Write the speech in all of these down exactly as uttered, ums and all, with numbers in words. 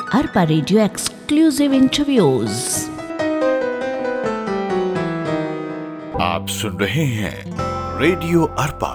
Arpa radio exclusive interviews. आप सुन रहे हैं रेडियो अरपा।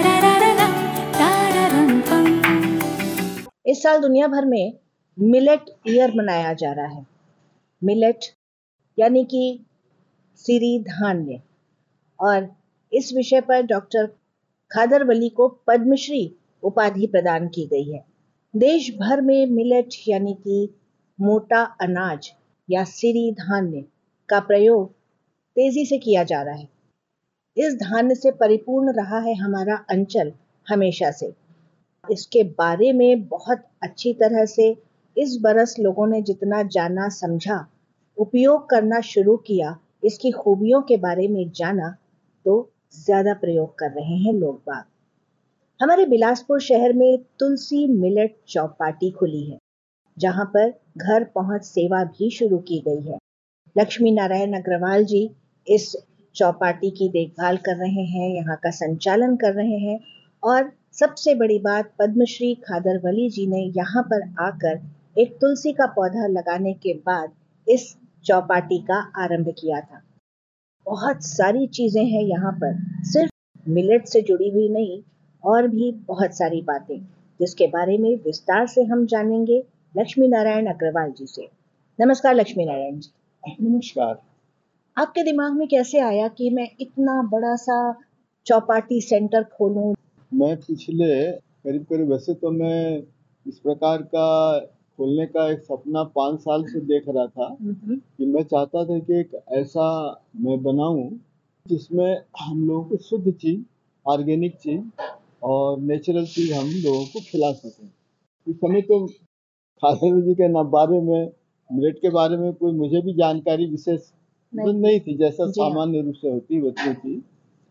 इस साल दुनिया भर में मिलेट ईयर मनाया जा रहा है। मिलेट यानी कि सिरी धान्य, और इस विषय पर डॉक्टर खादर वली को पद्मश्री उपाधि प्रदान की गई है। देश भर में मिलेट यानी कि मोटा अनाज या सिरी धान्य का प्रयोग तेजी से किया जा रहा है। इस धान्य से परिपूर्ण रहा है हमारा अंचल हमेशा से। इसके बारे में बहुत अच्छी तरह से इस बरस लोगों ने जितना जाना समझा, उपयोग करना शुरू किया, इसकी खूबियों के बारे में जाना, तो ज्यादा प्रयोग कर रहे हैं लोग बाग। हमारे बिलासपुर शहर में तुलसी मिलेट चौपाटी खुली है, जहां पर घर पहुंच सेवा भी शुरू की गई है। लक्ष्मी नारायण अग्रवाल जी इस चौपाटी की देखभाल कर रहे हैं, यहाँ का संचालन कर रहे हैं, और सबसे बड़ी बात, पद्मश्री खादर वली जी ने यहाँ पर आकर एक तुलसी का पौधा लगाने के बाद इस चौपाटी का आरंभ किया था। बहुत सारी चीजें हैं यहाँ पर, सिर्फ मिलेट से जुड़ी हुई नहीं, और भी बहुत सारी बातें, जिसके बारे में विस्तार से हम जानेंगे लक्ष्मी नारायण अग्रवाल जी से। नमस्कार लक्ष्मी नारायण जी। नमस्कार। आपके दिमाग में कैसे आया कि मैं इतना बड़ा सा चौपाटी सेंटर खोलूं? मैं पिछले करीब करीब वैसे तो मैं इस प्रकार का खोलने का एक सपना पाँच साल से देख रहा था कि मैं चाहता था कि एक ऐसा मैं बनाऊं जिसमें हम लोगों को शुद्ध चीज, ऑर्गेनिक चीज और नेचुरल चीज हम लोगों को खिला सकें। इस समय तो खादर जी के ना बारे में, मिलेट के बारे में कोई मुझे भी जानकारी विशेष नहीं, नहीं थी, जैसा सामान्य रूप से होती बच्चों की।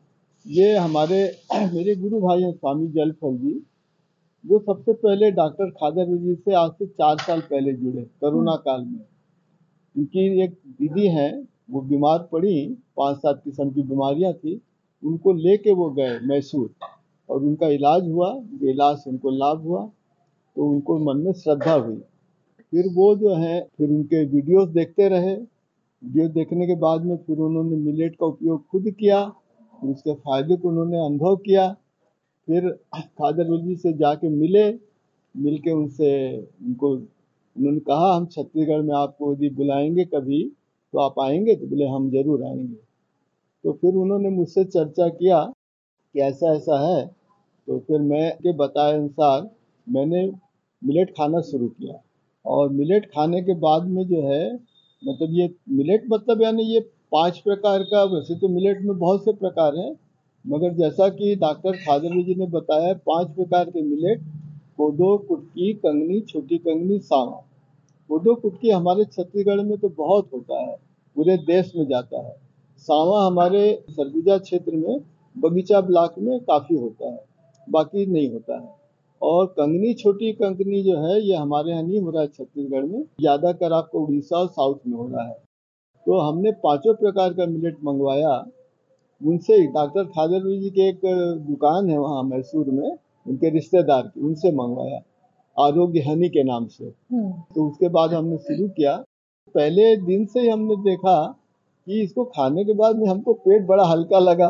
ये हमारे मेरे गुरु भाई हैं स्वामी जलफल जी, वो सबसे पहले डॉक्टर खादर जी से आज से चार साल पहले जुड़े कोरोना काल में। उनकी एक दीदी हैं, वो बीमार पड़ी, पांच सात किस्म की बीमारियां थी, उनको लेके वो गए मैसूर और उनका इलाज हुआ। इलाज से उनको लाभ हुआ तो उनको मन में श्रद्धा हुई। फिर वो जो है फिर उनके वीडियोस देखते रहे। वीडियो देखने के बाद में फिर उन्होंने मिलेट का उपयोग खुद किया, फिर उसके फायदे को उन्होंने अनुभव किया। फिर खादर वली से जाके मिले, मिल के उनसे उनको उन्होंने कहा हम छत्तीसगढ़ में आपको यदि बुलाएंगे कभी तो आप आएंगे? तो बोले हम जरूर आएंगे। तो फिर उन्होंने मुझसे चर्चा किया कि ऐसा ऐसा है। तो फिर मैं के बताए अनुसार मैंने मिलेट खाना शुरू किया, और मिलेट खाने के बाद में जो है मतलब ये मिलेट मतलब यानी ये पांच प्रकार का, वैसे तो मिलेट में बहुत से प्रकार हैं, मगर जैसा कि डॉक्टर खादर जी ने बताया पांच प्रकार के मिलेट: कोदो, कुटकी, कंगनी, छोटी कंगनी, सांवा। कोदो कुटकी हमारे छत्तीसगढ़ में तो बहुत होता है, पूरे देश में जाता है। सांवा हमारे सरगुजा क्षेत्र में बगीचा ब्लॉक में काफी होता है, बाकी नहीं होता है। और कंगनी, छोटी कंगनी जो है ये हमारे यहाँ नहीं हो रहा है छत्तीसगढ़ में, ज्यादातर आपको उड़ीसा और साउथ में हो रहा है। तो हमने पांचों प्रकार का मिलेट मंगवाया उनसे ही। डॉक्टर खादर जी के एक दुकान है वहाँ मैसूर में, उनके रिश्तेदार की, उनसे मंगवाया, आरोग्य हनी के नाम से। तो उसके बाद हमने शुरू किया। पहले दिन से ही हमने देखा कि इसको खाने के बाद में हमको पेट बड़ा हल्का लगा,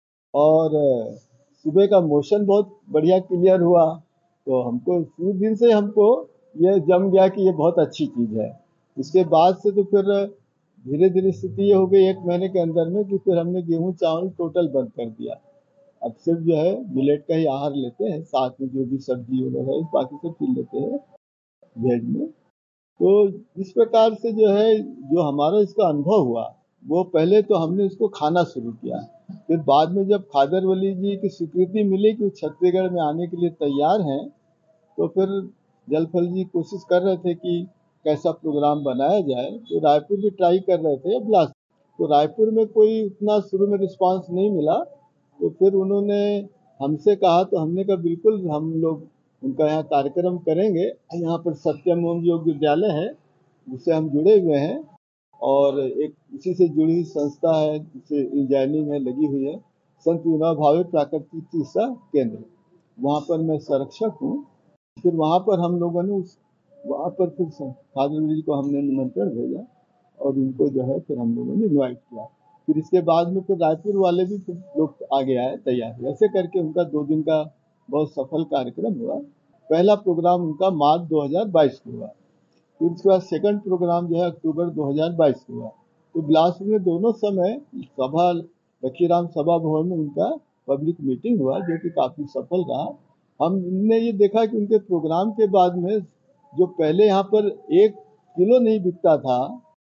और सुबह का मोशन बहुत बढ़िया क्लियर हुआ। तो हमको शुरू दिन से हमको ये जम गया कि ये बहुत अच्छी चीज़ है। उसके बाद से तो फिर धीरे धीरे स्थिति ये हो गई एक महीने के अंदर में कि फिर हमने गेहूं चावल टोटल बंद कर दिया। अब सिर्फ जो है मिलेट का ही आहार लेते हैं, साथ में जो भी सब्जी वगैरह है बाकी सब चीज लेते हैं वेज में। तो इस प्रकार से जो है जो हमारा इसका अनुभव हुआ, वो पहले तो हमने इसको खाना शुरू किया। फिर बाद में जब खादर वली जी की स्वीकृति मिली कि छत्तीसगढ़ में आने के लिए तैयार हैं, तो फिर जलफल जी कोशिश कर रहे थे कि कैसा प्रोग्राम बनाया जाए। तो रायपुर भी ट्राई कर रहे थे, बिलासपुर। तो रायपुर में कोई उतना शुरू में रिस्पांस नहीं मिला, तो फिर उन्होंने हमसे कहा, तो हमने कहा बिल्कुल हम लोग उनका यहाँ कार्यक्रम करेंगे। यहाँ पर सत्यम ओम योग विद्यालय है, जिससे हम जुड़े हुए हैं, और एक इसी से जुड़ी हुई संस्था है जिससे इंजीनियरिंग है लगी हुई है, संत विनोबा भावे प्राकृतिक चिकित्सा केंद्र, वहाँ पर मैं संरक्षक हूँ। फिर वहाँ पर हम लोगों ने उस वहाँ पर फिर खादर जी को हमने निमंत्रण भेजा और उनको जो है फिर हम लोगों ने इन्वाइट किया। फिर इसके बाद में फिर रायपुर वाले भी फिर लोग आगे आए तैयार। ऐसे करके उनका दो दिन का बहुत सफल कार्यक्रम हुआ। पहला प्रोग्राम उनका मार्च दो हज़ार बाईस को हुआ। फिर उसके बाद सेकंड प्रोग्राम जो है अक्टूबर दो हज़ार बाईस को हुआ। तो बिलासपुर में दोनों समय सभा लखीराम सभा भवन में उनका पब्लिक मीटिंग हुआ, जो कि काफ़ी सफल रहा। हमने ये देखा कि उनके प्रोग्राम के बाद में जो पहले यहाँ पर एक किलो नहीं बिकता था,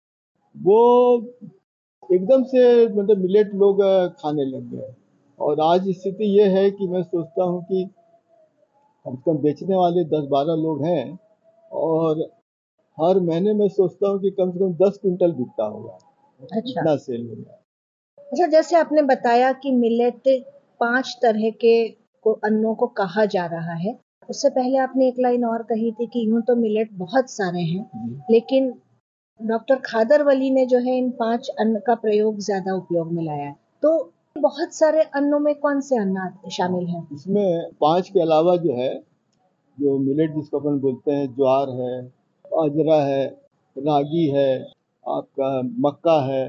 वो एकदम से मतलब मिलेट लोग खाने लग गए। और आज स्थिति ये है कि मैं सोचता हूँ कि कम से कम बेचने वाले दस बारह लोग हैं और हर महीने मैं सोचता हूँ कि कम से कम दस क्विंटल बिकता होगा। अच्छा इतना सेल हो गया। अच्छा, जैसे आपने बताया कि मिलेट पांच तरह के को अन्नों को कहा जा रहा है, उससे पहले आपने एक लाइन और कही थी कि यूं तो मिलेट बहुत सारे हैं, लेकिन डॉक्टर खादरवली ने जो है इन पांच अन्न का प्रयोग ज्यादा उपयोग में लाया है। तो बहुत सारे अन्नों में कौन से अन्न शामिल हैं? इसमें पांच के अलावा जो है, जो मिलेट जिसको अपन बोलते हैं, ज्वार है, बाजरा है, रागी है, आपका मक्का है,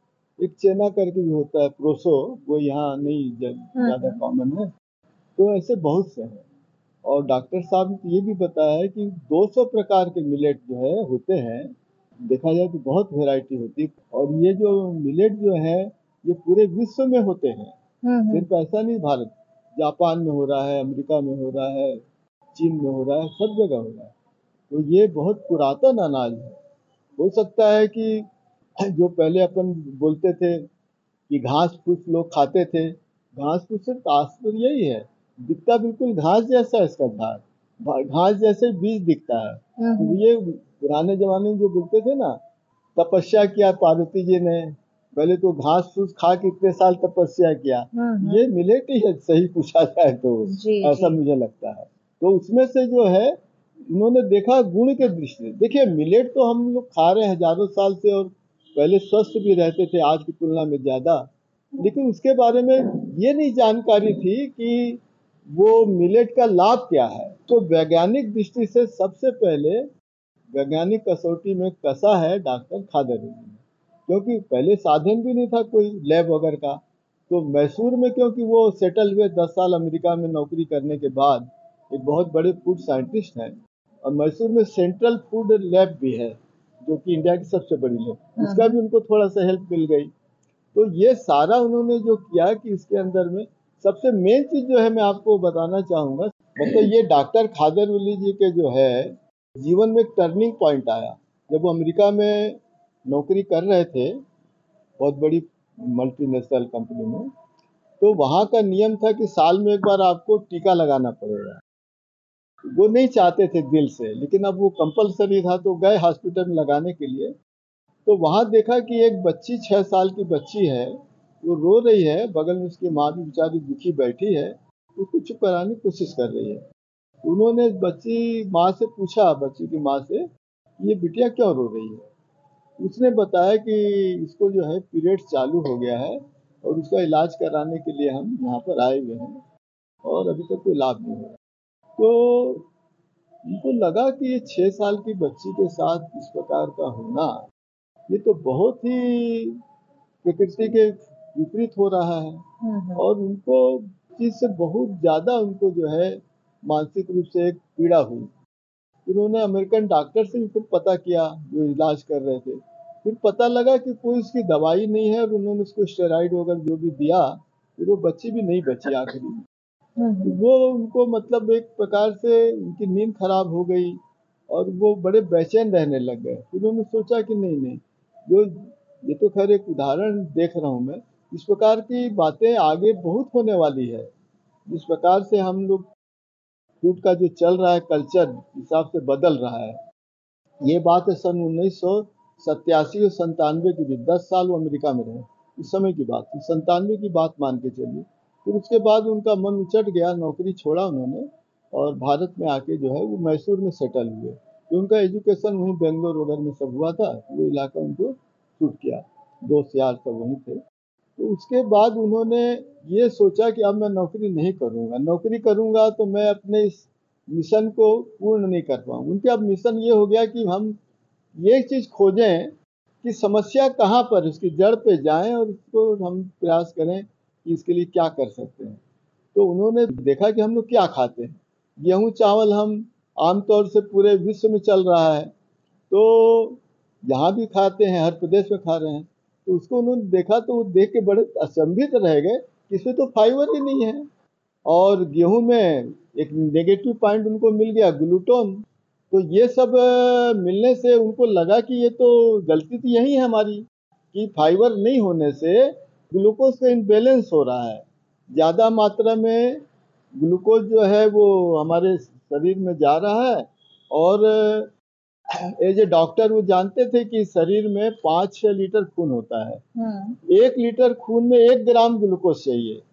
एक चना करके भी होता है प्रोसो, वो यहाँ नहीं ज़्यादा कॉमन है। तो ऐसे बहुत से हैं। और डॉक्टर साहब ने ये भी बताया है कि दो सौ प्रकार के मिलेट जो है होते हैं। देखा जाए तो बहुत वैरायटी होती है। और ये जो मिलेट जो है ये पूरे विश्व में होते हैं, सिर्फ ऐसा नहीं भारत, जापान में हो रहा है, अमेरिका में हो रहा है, चीन में हो रहा है, सब जगह हो रहा है। तो ये बहुत पुरातन अनाज है। हो सकता है कि जो पहले अपन बोलते थे कि घास फूस लोग खाते थे, घास फूस सिर्फ तात्पर्य यही है, दिखता बिल्कुल घास जैसा है, इसका घास घास जैसे बीज दिखता है। तो ये पुराने जमाने में जो बोलते थे ना, तपस्या किया पार्वती जी ने, पहले तो घास फूस खा के इतने साल तपस्या किया, ये मिलेट ही है सही पूछा जाए तो, ऐसा मुझे लगता है। तो उसमें से जो है उन्होंने देखा गुण के दृष्टि से। देखिए मिलेट तो हम लोग खा रहे हैं हजारों साल से और पहले स्वस्थ भी रहते थे आज की तुलना में ज्यादा, लेकिन उसके बारे में ये नहीं जानकारी थी कि वो मिलेट का लाभ क्या है। तो वैज्ञानिक दृष्टि से सबसे पहले वैज्ञानिक कसौटी में कसा है डॉक्टर खादर ने, क्योंकि पहले साधन भी नहीं था कोई लैब वगैरह का। तो मैसूर में क्योंकि वो सेटल हुए दस साल अमेरिका में नौकरी करने के बाद, एक बहुत बड़े फूड साइंटिस्ट हैं। और मैसूर में सेंट्रल फूड लैब भी है, जो कि इंडिया की सबसे बड़ी लैब, उसका भी उनको थोड़ा सा हेल्प मिल गई। तो ये सारा उन्होंने जो किया कि इसके अंदर में सबसे मेन चीज जो है मैं आपको बताना चाहूंगा, मतलब ये डॉक्टर खादरवली जी के जो है जीवन में एक टर्निंग पॉइंट आया। जब वो अमेरिका में नौकरी कर रहे थे बहुत बड़ी मल्टीनेशनल कंपनी में, तो वहाँ का नियम था कि साल में एक बार आपको टीका लगाना पड़ेगा। वो नहीं चाहते थे दिल से, लेकिन अब वो कंपलसरी था, तो गए हॉस्पिटल में लगाने के लिए। तो वहाँ देखा कि एक बच्ची, छः साल की बच्ची है, वो रो रही है, बगल में उसकी माँ भी बेचारी दुखी बैठी है, उसको चुप कराने की कोशिश कर रही है। उन्होंने बच्ची माँ से पूछा, बच्ची की माँ से, ये बिटिया क्यों रो रही है? उसने बताया कि इसको जो है पीरियड्स चालू हो गया है और उसका इलाज कराने के लिए हम यहाँ पर आए हुए हैं और अभी तक कोई लाभ नहीं हुआ। तो उनको लगा कि ये छः साल की बच्ची के साथ इस प्रकार का होना, ये तो बहुत ही प्रकृति के विपरीत हो रहा है। और उनको चीज से बहुत ज्यादा उनको जो है मानसिक रूप से एक पीड़ा हुई। उन्होंने अमेरिकन डॉक्टर से भी फिर पता किया जो इलाज कर रहे थे, फिर पता लगा कि कोई उसकी दवाई नहीं है और उन्होंने उसको स्टेरॉइड वगैरह जो भी दिया, फिर वो बच्ची भी नहीं बची आखिरी में। वो उनको मतलब एक प्रकार से उनकी नींद खराब हो गई और वो बड़े बेचैन रहने लग गए। उन्होंने सोचा कि नहीं नहीं, जो ये तो खैर एक उदाहरण देख रहा हूँ मैं, इस प्रकार की बातें आगे बहुत होने वाली है। जिस प्रकार से हम लोग फूड का जो चल रहा है कल्चर हिसाब से बदल रहा है। ये बात है सन उन्नीस सौ सत्तासी और संतानवे की भी, दस साल वो अमेरिका में रहे, इस समय की बात, संतानवे की बात मान के चलिए। फिर उसके बाद उनका मन उचट गया, नौकरी छोड़ा उन्होंने और भारत में आके जो है वो मैसूर में सेटल हुए। तो उनका एजुकेशन वहीं बेंगलोर वगैरह में सब हुआ था, वो इलाका उनको सूट किया, दोस्त यार सब वहीं थे। तो उसके बाद उन्होंने ये सोचा कि अब मैं नौकरी नहीं करूँगा, नौकरी करूँगा तो मैं अपने इस मिशन को पूर्ण नहीं कर पाऊँ। उनके अब मिशन ये हो गया कि हम ये चीज़ खोजें कि समस्या कहाँ पर, उसकी जड़ पे जाएं और उसको हम प्रयास करें कि इसके लिए क्या कर सकते हैं। तो उन्होंने देखा कि हम लोग क्या खाते हैं। गेहूँ चावल हम आमतौर से पूरे विश्व में चल रहा है, तो यहाँ भी खाते हैं, हर प्रदेश में खा रहे हैं। तो उसको उन्होंने देखा तो वो देख के बड़े अचंभित रह गए कि इसमें तो फाइबर ही नहीं है। और गेहूं में एक नेगेटिव पॉइंट उनको मिल गया, ग्लूटोन। तो ये सब मिलने से उनको लगा कि ये तो गलती तो यही है हमारी कि फाइबर नहीं होने से ग्लूकोज का इम्बैलेंस हो रहा है। ज़्यादा मात्रा में ग्लूकोज जो है वो हमारे शरीर में जा रहा है। और एज ए डॉक्टर वो जानते थे कि शरीर में पाँच छः लीटर खून होता है। एक लीटर खून में एक ग्राम ग्लूकोज चाहिए,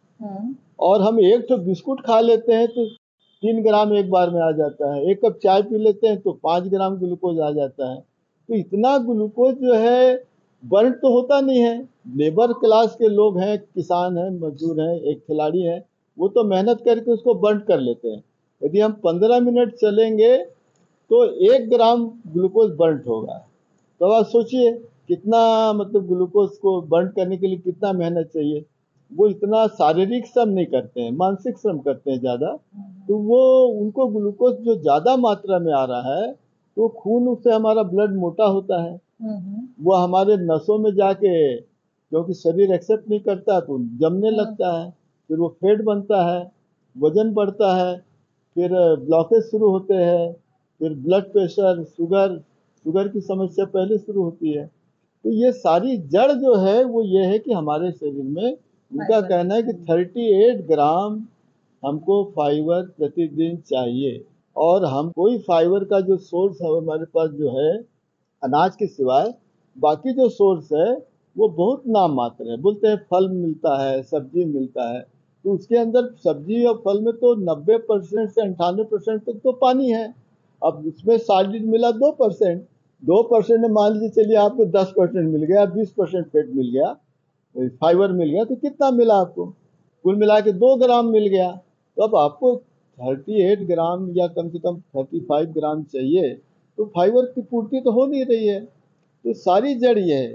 और हम एक तो बिस्कुट खा लेते हैं तो तीन ग्राम एक बार में आ जाता है। एक कप चाय पी लेते हैं तो पाँच ग्राम ग्लूकोज आ जाता है। तो इतना ग्लूकोज जो है बर्न तो होता नहीं है। लेबर क्लास के लोग हैं, किसान हैं, मजदूर हैं, एक खिलाड़ी है, वो तो मेहनत करके उसको बर्न कर लेते हैं। यदि हम पंद्रह मिनट चलेंगे तो एक ग्राम ग्लूकोज बर्न होगा। तो आप सोचिए कितना, मतलब ग्लूकोज को बर्न करने के लिए कितना मेहनत चाहिए। वो इतना शारीरिक श्रम नहीं करते हैं, मानसिक श्रम करते हैं ज़्यादा। तो वो उनको ग्लूकोज जो ज़्यादा मात्रा में आ रहा है तो खून से हमारा ब्लड मोटा होता है, वो हमारे नसों में जाके, क्योंकि शरीर एक्सेप्ट नहीं करता तो जमने लगता है, फिर वो फैट बनता है, वजन बढ़ता है, फिर ब्लॉकेज शुरू होते हैं, फिर ब्लड प्रेशर, शुगर शुगर की समस्या पहले शुरू होती है। तो ये सारी जड़ जो है वो ये है कि हमारे शरीर में, उनका कहना है कि अड़तीस ग्राम हमको फाइबर प्रतिदिन चाहिए। और हम कोई फाइबर का जो सोर्स है हमारे पास जो है अनाज के सिवाय, बाकी जो सोर्स है वो बहुत नाम मात्र है। बोलते हैं फल मिलता है, सब्जी मिलता है, तो उसके अंदर सब्जी और फल में तो नब्बे परसेंट से अंठानवे परसेंट तक तो पानी है। अब उसमें सॉलिड मिला दो परसेंट, दो परसेंट में मान लीजिए चलिए आपको दस परसेंट मिल गया, बीस परसेंट फैट मिल गया, फाइबर मिल गया, तो कितना मिला आपको? कुल मिला के दो ग्राम मिल गया। तो अब आपको अड़तीस ग्राम या कम से कम पैंतीस ग्राम चाहिए, तो फाइबर की पूर्ति तो हो नहीं रही है। तो सारी जड़ ये है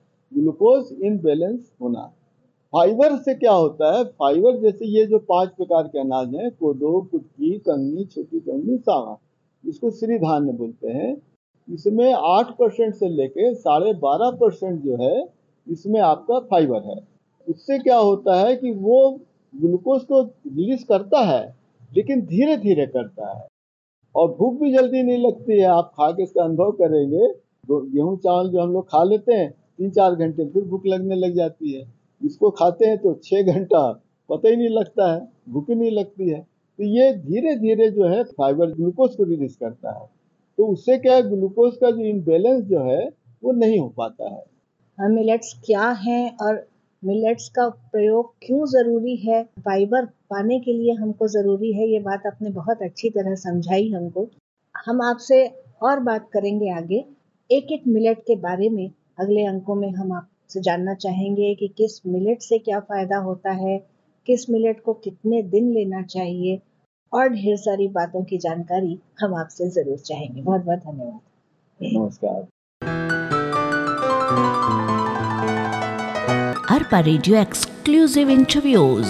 ग्लूकोज इनबैलेंस होना। फाइबर से क्या होता है, फाइबर जैसे ये जो पांच प्रकार के अनाज हैं, कोदो, कुटकी, कंगनी, छोटी कंगनी, सावा, इसको श्री धान्य बोलते हैं। इसमें आठ परसेंट से लेके साढ़े बारह परसेंट जो है इसमें आपका फाइबर है। उससे क्या होता है कि वो ग्लूकोज तो रिलीज करता है, लेकिन धीरे धीरे करता है, और भूख भी जल्दी नहीं लगती है। आप खा के इसका अनुभव करेंगे, गेहूं चावल जो हम लोग खा लेते हैं तीन चार घंटे, फिर भूख लगने लग जाती है। इसको खाते हैं तो छः घंटा पता ही नहीं लगता है, भूख ही नहीं लगती है। तो ये धीरे धीरे जो है फाइबर ग्लूकोज को रिलीज करता है, तो उससे क्या है, ग्लूकोज का जो इम्बैलेंस जो है वो नहीं हो पाता है। मिलेट्स क्या हैं और मिलेट्स का प्रयोग क्यों ज़रूरी है, फाइबर पाने के लिए हमको ज़रूरी है, ये बात आपने बहुत अच्छी तरह समझाई हमको। हम आपसे और बात करेंगे आगे एक एक मिलेट के बारे में। अगले अंकों में हम आपसे जानना चाहेंगे कि किस मिलेट से क्या फ़ायदा होता है, किस मिलेट को कितने दिन लेना चाहिए, और ढेर सारी बातों की जानकारी हम आपसे ज़रूर चाहेंगे। बहुत बहुत धन्यवाद। नमस्कार। Arpa radio exclusive interviews.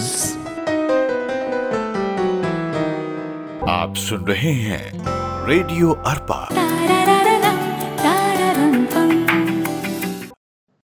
आप सुन रहे हैं रेडियो अरपा।